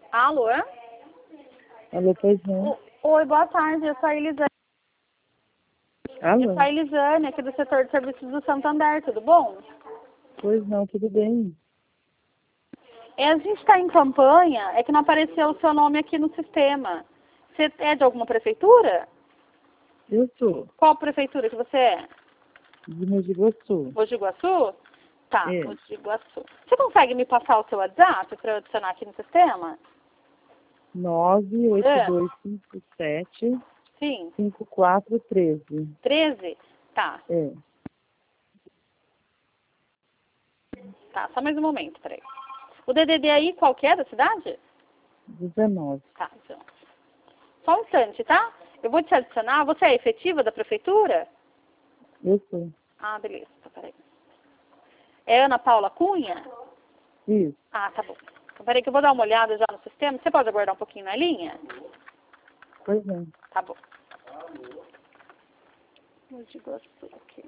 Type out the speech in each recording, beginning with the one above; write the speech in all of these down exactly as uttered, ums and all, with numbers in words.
Alô? Alô, pois não. O- Oi, boa tarde, eu sou a Elisane. Alô? Eu sou a Elisane, aqui do setor de serviços do Santander, tudo bom? Pois não, tudo bem. É, a gente está em campanha, é que não apareceu o seu nome aqui no sistema. Você é de alguma prefeitura? Eu sou Qual prefeitura que você é? de Mogi Guaçu. Mogi Guaçu? Tá, É. Mogi Guaçu. Você consegue me passar o seu WhatsApp para eu adicionar aqui no sistema? nove oito É. dois cinco sete Sim. cinco quatro um três. treze? Tá, É. tá, só mais um momento, peraí. O D D D aí, qual que é da cidade? dezenove. Tá, então. Só um instante, tá? Eu vou te adicionar. Você é efetiva da prefeitura? Eu sou. Ah, beleza. Tá, peraí. É Ana Paula Cunha? Isso. Ah, tá bom. Então, peraí que eu vou dar uma olhada já no sistema. Você pode aguardar um pouquinho na linha? Pois não. Tá bom. Eu digo assim aqui.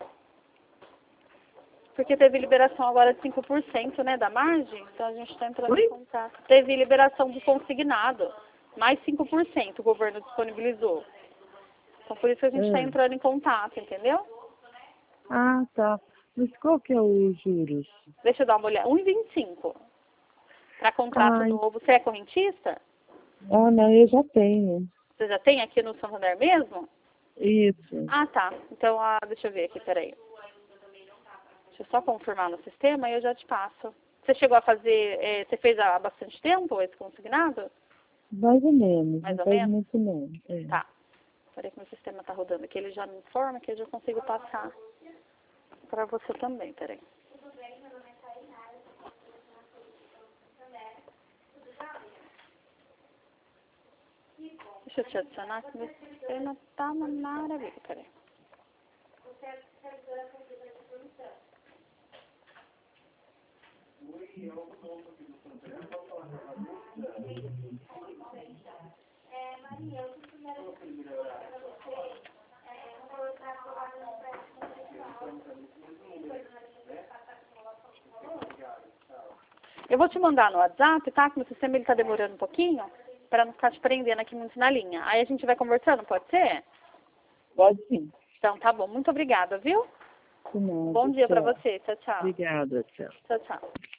Porque teve liberação agora de cinco por cento, né, da margem. Então a gente está entrando Oi? em contato. Teve liberação do consignado. Mais cinco por cento o governo disponibilizou. Então por isso que a gente está É. entrando em contato, entendeu? Ah, tá. Mas qual que é os juros? Deixa eu dar uma olhada. um vírgula vinte e cinco. Para contrato Ai. novo. Você é correntista? Ah, não, eu já tenho. Você já tem aqui no Santander mesmo? Isso. Ah, tá. Então, ah, deixa eu ver aqui, peraí. Deixa eu só confirmar no sistema e eu já te passo. Você chegou a fazer, eh, você fez há bastante tempo esse consignado? Mais ou menos. Mais não ou faz menos? muito não. É. Tá. Peraí que meu sistema tá rodando aqui, ele já me informa que eu já consigo passar para você também, peraí. Deixa eu te adicionar que meu sistema tá uma maravilha, peraí. Eu vou te mandar no WhatsApp, tá? Que meu sistema ele tá demorando um pouquinho, para não ficar te prendendo aqui muito na linha. Aí a gente vai conversando, pode ser? Pode sim. Então tá bom, muito obrigada, viu? Não, Bom dia para tchau. você, tchau, tchau. Obrigada, tchau. Tchau, tchau.